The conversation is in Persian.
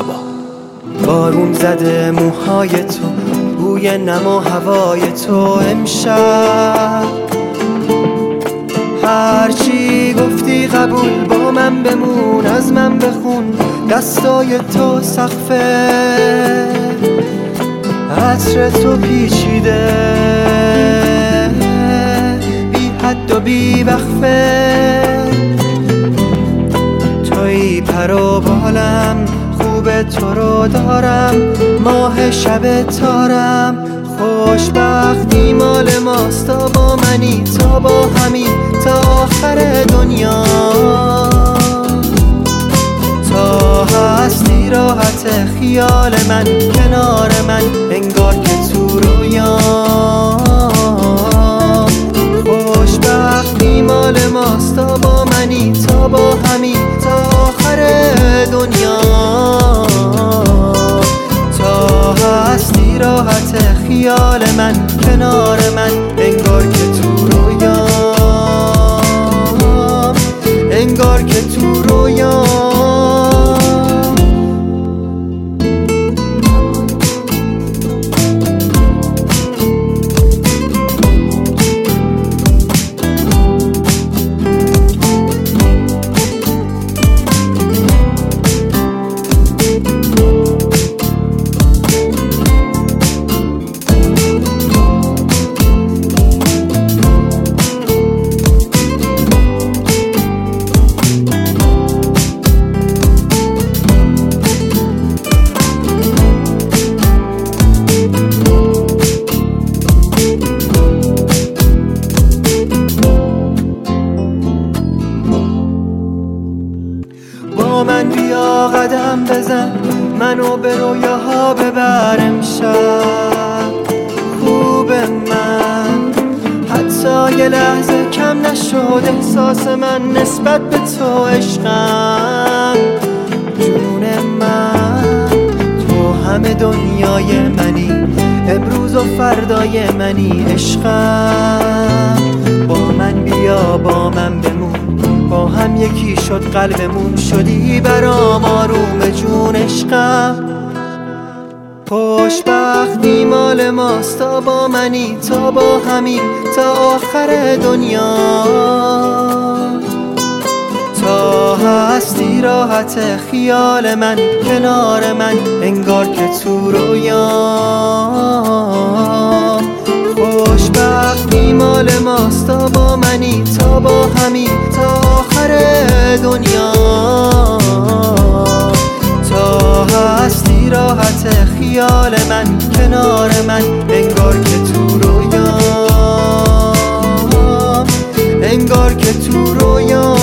شبا. بارون زده موهای تو، بوی نم و هوای تو امشب. هرچی گفتی قبول، با من بمون، از من بخون، دستای تو سقفه، عطر تو پیچیده، بی حد و بی وقفه. توی پر و بالم، خوب تو رو دارم، ماه شب تارم. خوشبختی مال ماست، تا با منی، تا با همین، تا آخر دنیا. تا هستی راحت خیال من، کنار من، انگار که تو رویام. خوشبختی مال ماست، تا با منی، تا با همین، تا آخر دنیا. تا هستی راحت خیال من، کنار من، انگار که تو رویام، انگار که تو رویام. با من بیا قدم بزن، منو به رویاها ببر امشب. خوب من حتی یه لحظه کم نشد احساس من نسبت به تو عشقم. جون من تو همه دنیای منی، امروز و فردای منی عشقم. با من بیا با من بمون، با هم یکی شد قلبمون، شدی برام آروم جون عشقم. خوشبختی مال ماست، تا با منی، تا با همین، تا آخر دنیا. تا هستی راحت خیال من، کنار من، انگار که تو رویام. خوشبختی مال ماست، تا با منی، تا با همین، تا آخر دنیا. تا هستی راحت خیال من، کنار من، انگار که تو رویام، انگار که تو رویام.